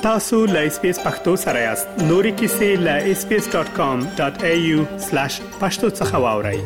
tasu.lspace پښتو سره یاست. نوري کیسې له sbs.com.au/pakhtao څخه واورئ.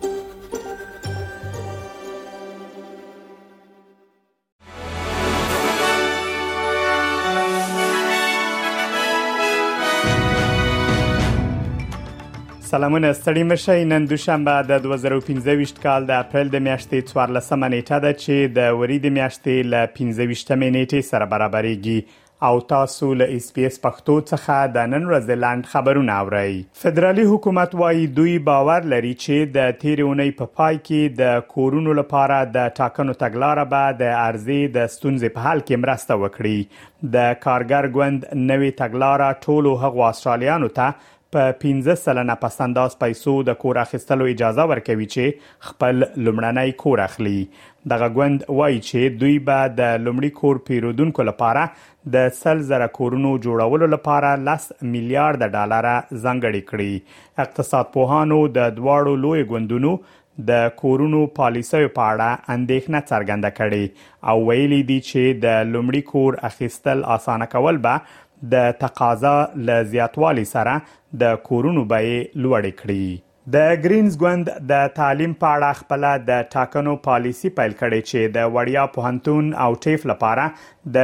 سلامونه ستړي مشئ. نن دوشنبه د 2015 کال د اپریل د میاشتې 14 نیټه ده چې د وری د میاشتې ل 15 نیټې سره برابرېږي او تاسو له SBS پښتو څخه د نن ورځې لاند خبرونه اورئ. فدرالي حکومت وايي دوی باور لري چې د تیرې اونۍ په پای کې د کورونو لپاره د ټاکنو تګلارې به د ارزي د ستونزې په حل کې مرسته وکړي. د کارګر ګوند نوې تګلارې ټولو هغو استرالیانو ته په 15% پسنداز پیسو د کور اخیستلو اجازه ورکوي چې خپل لومړنی کور اخلي. دغه ګوند وایي چې دوی به د لومړي کور پیرودونکو لپاره د 100,000 کورونو جوړولو لپاره 10 میلیارډ ډالر ځانګړي کړي. اقتصاد پوهانو د دواړو لوی ګوندونو د کورونو پالیسیو په اړه اندېښنه څرګنده کړې او ویلي دي چې د لومړي کور اخیستل اسانه کول به د تقاضا له زیاتوالي سره د کورونو بیې لوړې کړي. د گرینز ګوند د تعلیم په اړه خپل د ټاکنو پالیسی پیل کړي چې د وړیا پوهنتون او ټیف لپاره د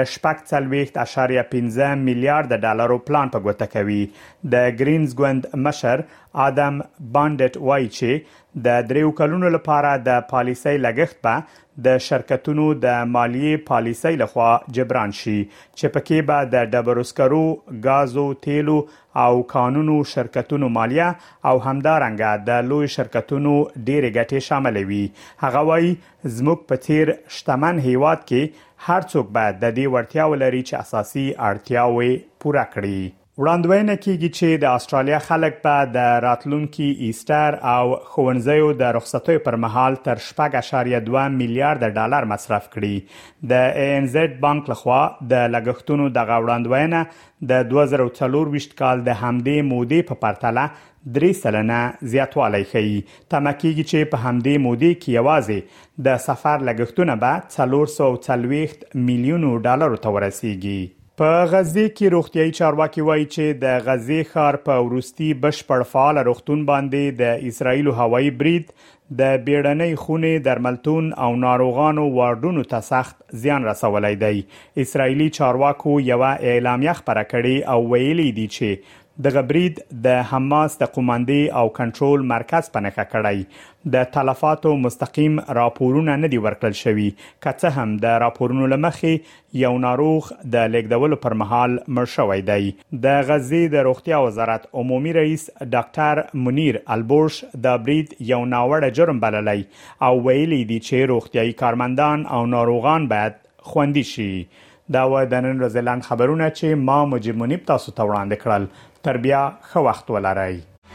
4.5 میلیارډ ډالرو پلان په ګوته کوي. د گرینز ګوند مشر آدم بانډټ وایي چې د 3 کلونو لپاره د پالیسۍ لګښت به د شرکتونو د مالیې پالیسۍ لخوا جبران شي چې پکې به د ډبرسکرو، غازو، تیلو او قانونو شرکتونو مالیه او همدارنګه د لوی شرکتونو ډېرې ګټې شامل وي. هغه وایي زموږ په تیر شتمن هیواد کې هر څوک باید د دې وړتیا ولري چې اساسي اړتیاوې پوره کړي. وړاندوینه کیږي چې د استرالیا خلک به د راتلونکي ایسټر او ښوونځیو د رخصتیو پر مهال تر 4.2 میلیارډ ډالر مصرف کړي. د ANZ بانک لخوا د لګښتونو د وړاندوینه د 2024 کال د همدې مودې په پرتله 3% زیاتوالی ښیي. تمه کیږي چې په همدې مودې کې یوازې د سفر لګښتونه به 440 میلیون ډالر ته ورسیږي. په غزې کې روغتيایي چارواکي وایي چې د غزې ښار په وروستي بشپړ فعال روغتون باندې د اسرایل هوایي برید د بیړنۍ خونې درملتون او ناروغانو واردونو ته سخت زیان رسولی دی. اسرایلی چارواکو یو اعلامیه خپره کړې او ویلي دي چې د غبرید د حماس د قوماندې او کنټرول مرکز په نښه کړی. د تلفاتو مستقیم راپورونه نه دي ورکړل شوي، که څه هم د راپورونو لمخې یو ناروغ د لیږدولو پر مهال مړ شوی دی. د غزې د روغتیا وزارت عمومي رئیس ډاکټر منیر البورش د برید یو ناوړه جرم بللی او ویلي دي چې روغتیایي کارمندان او ناروغان باید خوندي شي. دا و د نن ورځې لاند خبرونه چې ما مجيب منیب تاسو ته وړاندې کړل. تر بیا ښه وخت ولرئ.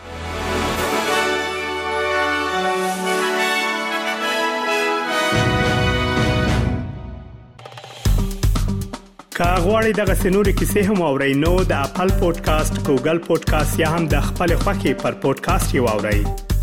که غواړئ دغه سنوري کیسې هم اورئ نو د خپل پودکاسټ، ګوګل پودکاسټ یا هم د خپل خوښي پر پودکاسټ یې واورئ.